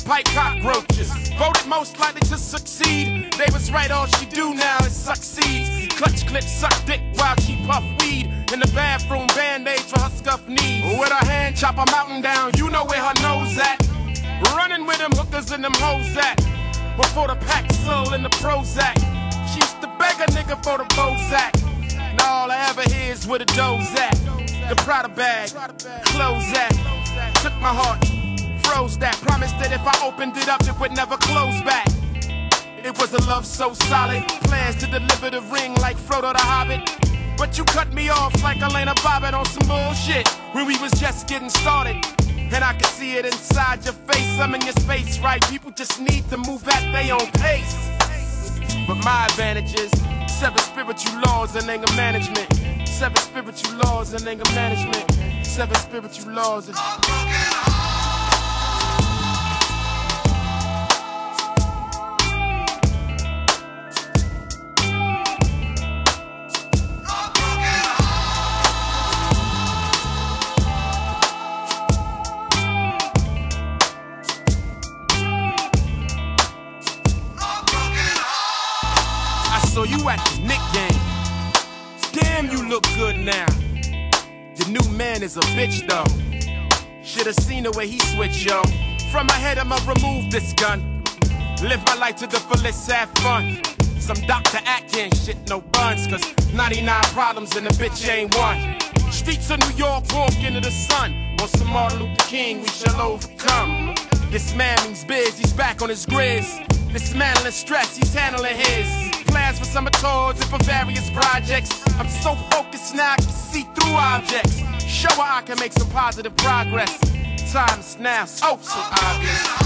pipe cockroaches. Voted most likely to succeed. They was right, all she do now is succeeds. Clutch clip, suck dick while she puff weed. In the bathroom, band-aids for her scuffed knees. With her hand, chop a mountain down, you know where her nose at. Running with them hookers and them hoes at. Before the Paxil and the Prozac. She used to beg a nigga for the Bozak. Now all I ever hear is where the dough's at. The Prada bag, clothes at. Took my heart, froze that. Promised that if I opened it up, it would never close back. It was a love so solid. Plans to deliver the ring like Frodo the Hobbit. But you cut me off like Elena Bobbitt on some bullshit when we was just getting started. And I can see it inside your face. I'm in your space, right? People just need to move at their own pace. But my advantage is 7 spiritual laws and anger management. 7 spiritual laws and anger management. 7 spiritual laws and... So you at the Knick game. Damn, you look good now. The new man is a bitch though. Should've seen the way he switched, yo. From my head I'ma remove this gun. Live my life to the fullest, have fun. Some Dr. Atkins shit, no buns. Cause 99 problems and a bitch ain't one. Streets of New York walk into the sun. On some Martin Luther King we shall overcome. This man means biz, he's back on his grizz. Dismantling stress, he's handling his. Plans for summer tours and for various projects. I'm so focused now I can see through objects. Show her I can make some positive progress. Time's now so obvious.